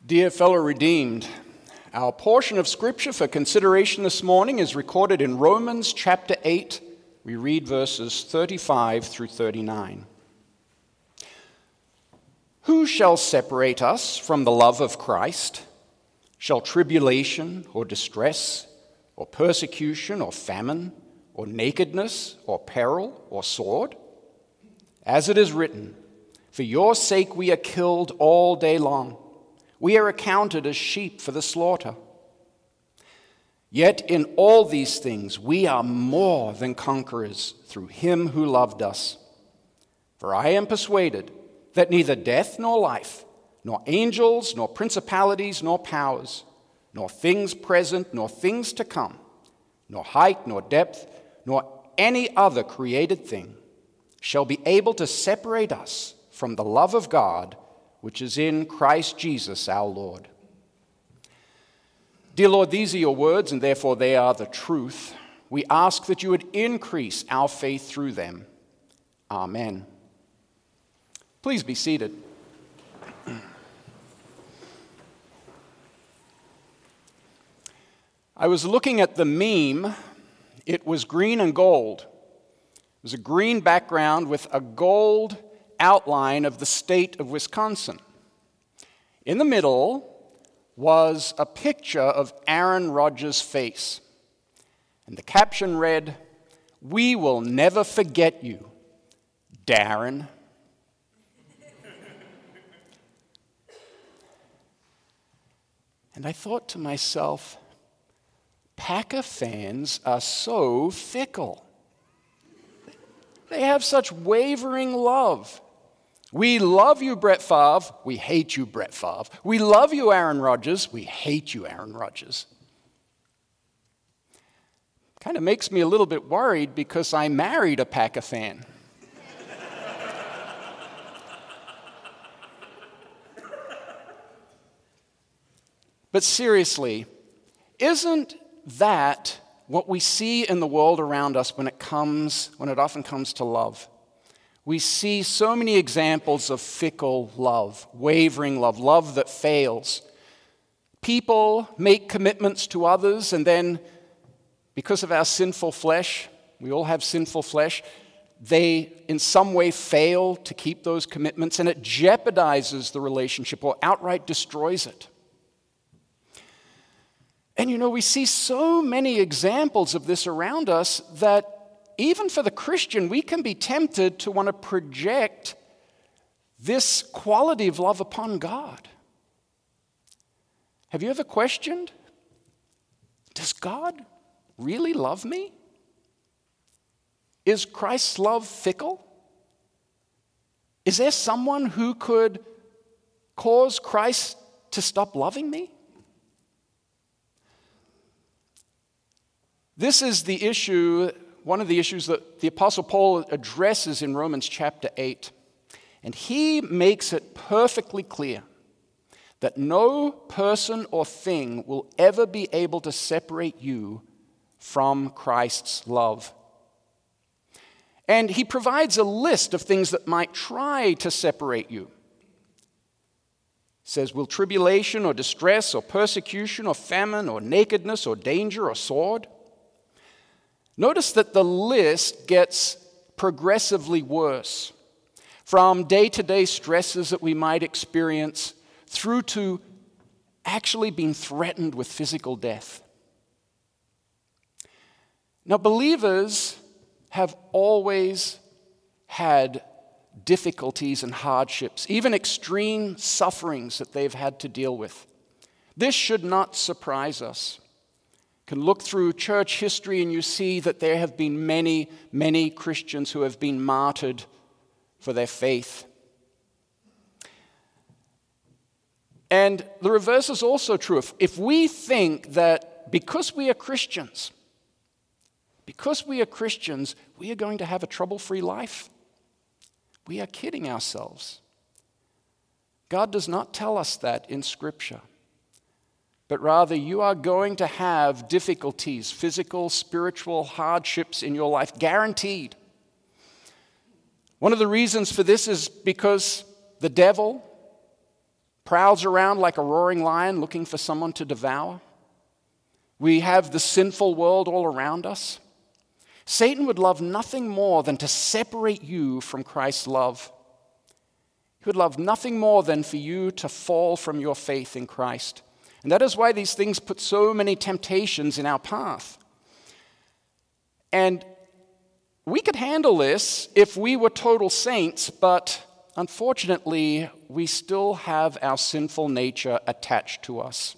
Dear fellow redeemed, our portion of Scripture for consideration this morning is recorded in Romans chapter 8. We read verses 35 through 39. Who shall separate us from the love of Christ? Shall tribulation or distress or persecution or famine or nakedness or peril or sword? As it is written, for your sake we are killed all day long. We are accounted as sheep for the slaughter. Yet in all these things we are more than conquerors through him who loved us. For I am persuaded that neither death nor life, nor angels, nor principalities, nor powers, nor things present, nor things to come, nor height, nor depth, nor any other created thing shall be able to separate us from the love of God, which is in Christ Jesus our Lord. Dear Lord, these are your words, and therefore they are the truth. We ask that you would increase our faith through them. Amen. Please be seated. I was looking at the meme. It was green and gold. It was a green background with a gold outline of the state of Wisconsin. In the middle was a picture of Aaron Rodgers' face. And the caption read, "We will never forget you, Darren." And I thought to myself, Packer fans are so fickle. They have such wavering love. We love you, Brett Favre. We hate you, Brett Favre. We love you, Aaron Rodgers. We hate you, Aaron Rodgers. Kind of makes me a little bit worried because I married a Packer fan. But seriously, isn't that what we see in the world around us when it often comes to love? We see so many examples of fickle love, wavering love, love that fails. People make commitments to others, and then, because of our sinful flesh, we all have sinful flesh, they in some way fail to keep those commitments, and it jeopardizes the relationship or outright destroys it. And we see so many examples of this around us that even for the Christian, we can be tempted to want to project this quality of love upon God. Have you ever questioned, does God really love me? Is Christ's love fickle? Is there someone who could cause Christ to stop loving me? This is the issue, one of the issues that the Apostle Paul addresses in Romans chapter 8. And he makes it perfectly clear that no person or thing will ever be able to separate you from Christ's love. And he provides a list of things that might try to separate you. He says, will tribulation or distress or persecution or famine or nakedness or danger or sword? Notice that the list gets progressively worse, from day-to-day stresses that we might experience through to actually being threatened with physical death. Now, believers have always had difficulties and hardships, even extreme sufferings that they've had to deal with. This should not surprise us. You can look through church history and you see that there have been many, many Christians who have been martyred for their faith. And the reverse is also true. If we think that because we are Christians, we are going to have a trouble-free life, we are kidding ourselves. God does not tell us that in Scripture. But rather, you are going to have difficulties, physical, spiritual hardships in your life, guaranteed. One of the reasons for this is because the devil, prowls around like a roaring lion looking for someone to devour. We have the sinful world all around us. Satan would love nothing more than to separate you from Christ's love. He would love nothing more than for you to fall from your faith in Christ. And that is why these things put so many temptations in our path. And we could handle this if we were total saints, but unfortunately, we still have our sinful nature attached to us.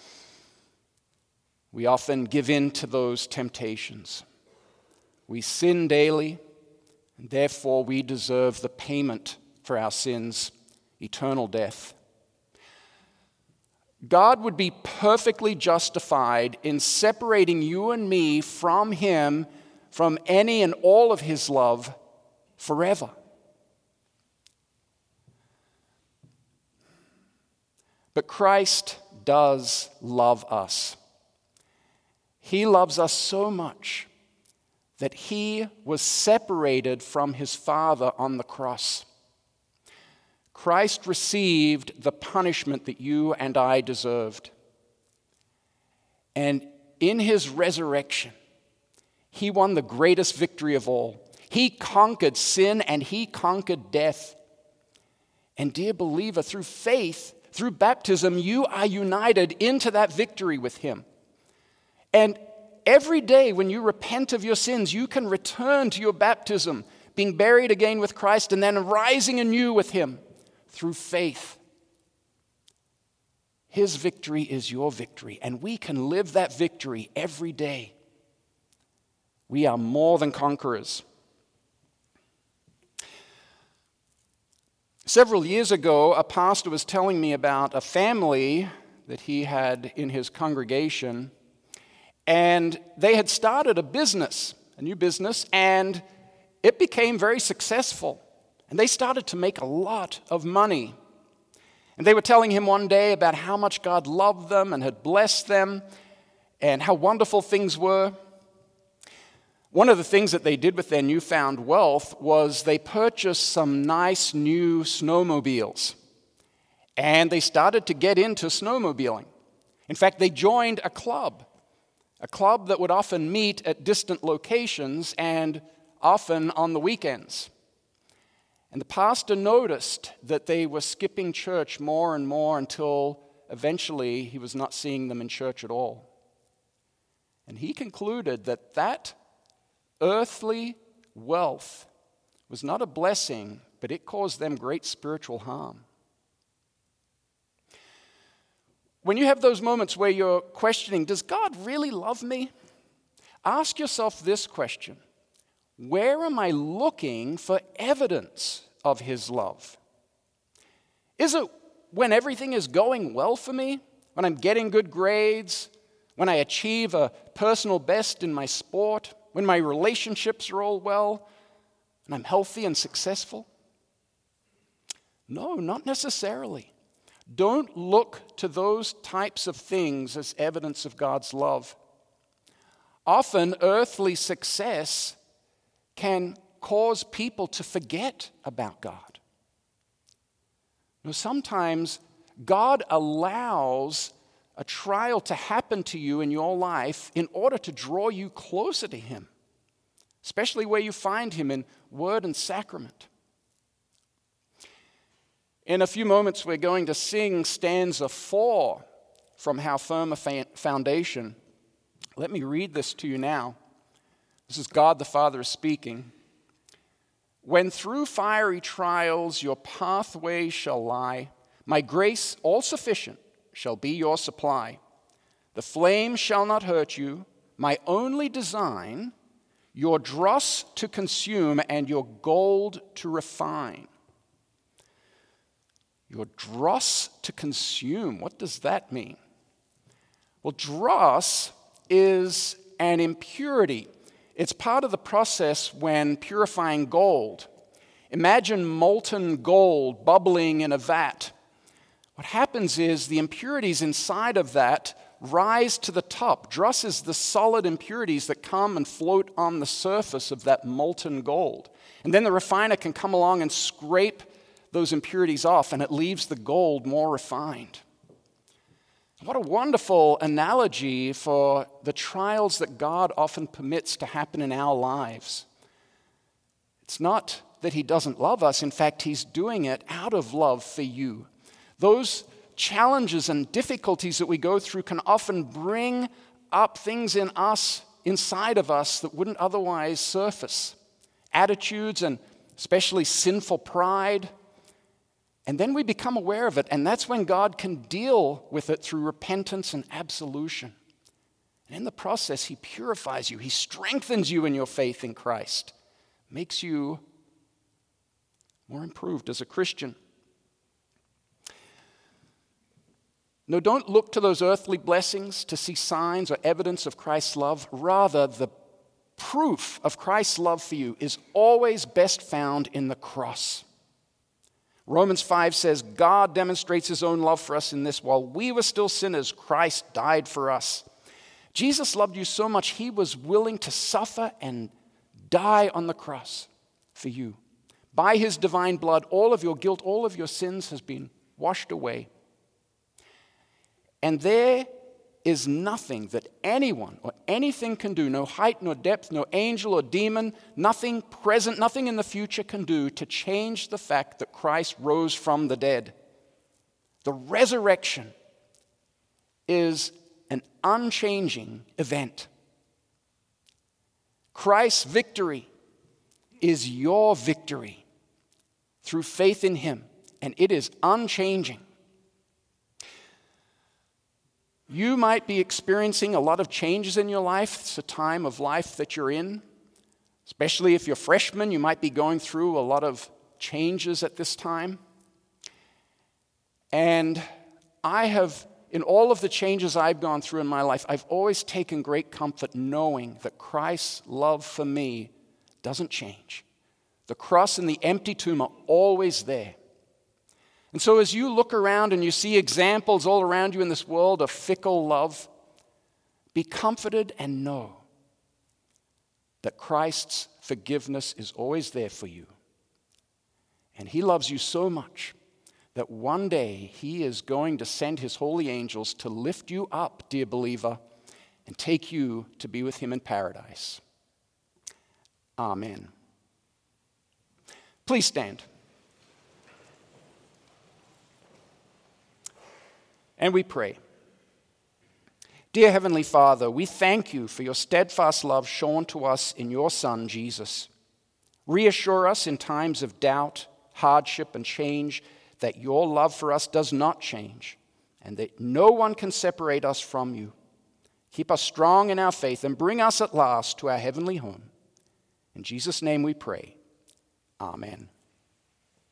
We often give in to those temptations. We sin daily, and therefore we deserve the payment for our sins, eternal death. God would be perfectly justified in separating you and me from Him, from any and all of His love, forever. But Christ does love us. He loves us so much that He was separated from His Father on the cross. Christ received the punishment that you and I deserved. And in His resurrection, He won the greatest victory of all. He conquered sin and He conquered death. And dear believer, through faith, through baptism, you are united into that victory with Him. And every day when you repent of your sins, you can return to your baptism, being buried again with Christ and then rising anew with Him through faith. His victory is your victory, and we can live that victory every day. We are more than conquerors. Several years ago, a pastor was telling me about a family that he had in his congregation, and they had started a new business, and it became very successful. And they started to make a lot of money. And they were telling him one day about how much God loved them and had blessed them and how wonderful things were. One of the things that they did with their newfound wealth was they purchased some nice new snowmobiles. And they started to get into snowmobiling. In fact, they joined a club that would often meet at distant locations and often on the weekends. And the pastor noticed that they were skipping church more and more until eventually he was not seeing them in church at all. And he concluded that that earthly wealth was not a blessing, but it caused them great spiritual harm. When you have those moments where you're questioning, does God really love me? Ask yourself this question: where am I looking for evidence of His love? Is it when everything is going well for me? When I'm getting good grades? When I achieve a personal best in my sport? When my relationships are all well? And I'm healthy and successful? No, not necessarily. Don't look to those types of things as evidence of God's love. Often, earthly success can cause people to forget about God. You know, sometimes God allows a trial to happen to you in your life in order to draw you closer to Him, especially where you find Him in word and sacrament. In a few moments, we're going to sing stanza 4 from How Firm a Foundation. Let me read this to you now. This is God the Father speaking. When through fiery trials your pathway shall lie, my grace all sufficient shall be your supply. The flame shall not hurt you, my only design, your dross to consume and your gold to refine. Your dross to consume, what does that mean? Well, dross is an impurity. It's part of the process when purifying gold. Imagine molten gold bubbling in a vat. What happens is the impurities inside of that rise to the top. Dross is the solid impurities that come and float on the surface of that molten gold. And then the refiner can come along and scrape those impurities off, and it leaves the gold more refined. What a wonderful analogy for the trials that God often permits to happen in our lives. It's not that he doesn't love us. In fact, he's doing it out of love for you. Those challenges and difficulties that we go through can often bring up things in us, inside of us, that wouldn't otherwise surface. Attitudes and especially sinful pride. And then we become aware of it, and that's when God can deal with it through repentance and absolution. And in the process, he purifies you. He strengthens you in your faith in Christ. Makes you more improved as a Christian. No, don't look to those earthly blessings to see signs or evidence of Christ's love. Rather, the proof of Christ's love for you is always best found in the cross. Romans 5 says, God demonstrates his own love for us in this: while we were still sinners, Christ died for us. Jesus loved you so much, he was willing to suffer and die on the cross for you. By his divine blood, all of your guilt, all of your sins has been washed away. And there is nothing that anyone or anything can do, no height, no depth, no angel or demon, nothing present, nothing in the future can do to change the fact that Christ rose from the dead. The resurrection is an unchanging event. Christ's victory is your victory through faith in him, and it is unchanging. You might be experiencing a lot of changes in your life. It's a time of life that you're in. Especially if you're freshmen, you might be going through a lot of changes at this time. And I have, in all of the changes I've gone through in my life, I've always taken great comfort knowing that Christ's love for me doesn't change. The cross and the empty tomb are always there. And so as you look around and you see examples all around you in this world of fickle love, be comforted and know that Christ's forgiveness is always there for you. And he loves you so much that one day he is going to send his holy angels to lift you up, dear believer, and take you to be with him in paradise. Amen. Please stand. And we pray. Dear Heavenly Father, we thank you for your steadfast love shown to us in your Son, Jesus. Reassure us in times of doubt, hardship, and change that your love for us does not change, and that no one can separate us from you. Keep us strong in our faith and bring us at last to our heavenly home. In Jesus' name we pray. Amen.